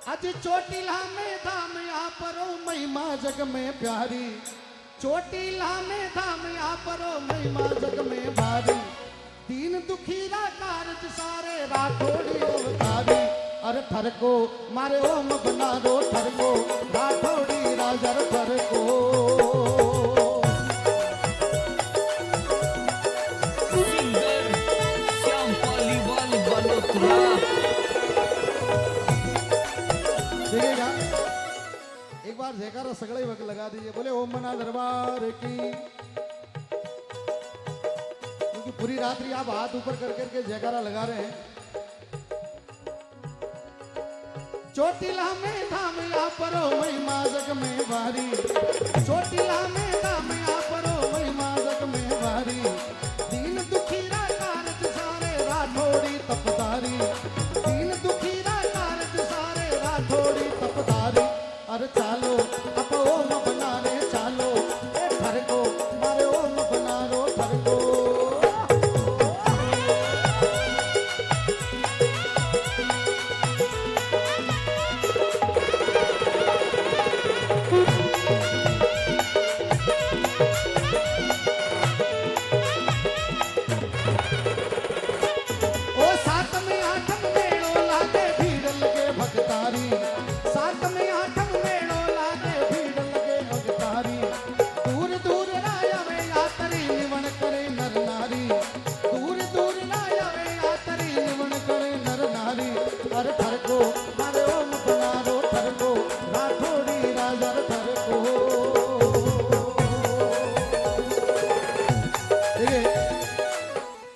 आज चोटीला में धाम यहाँ परो महिमा जग में प्यारी, चोटीला में धाम यहाँ परो महिमा जग में भारी। दीन दुखीरा कारज सारे राठौड़ी अवतारी। अरे थर को मारे ओम बना दो थर को राठौड़ी राजर थर को। देखिएगा एक बार जयकारा सगड़े वक्त लगा दीजिए, बोले ओम मना दरबार की। क्योंकि पूरी रात्रि आप हाथ ऊपर कर करके जयकारा लगा रहे हैं। चोटीला में धाम या परो महिमा जग में भारी, चोटीला में धाम या परो महिमा जग में भारी। दीन दुखीरा कारज सारे राठौड़ी तपदारी, दीन दुखीरा कारज सारे राठौड़ी तपदारी। अरे चालो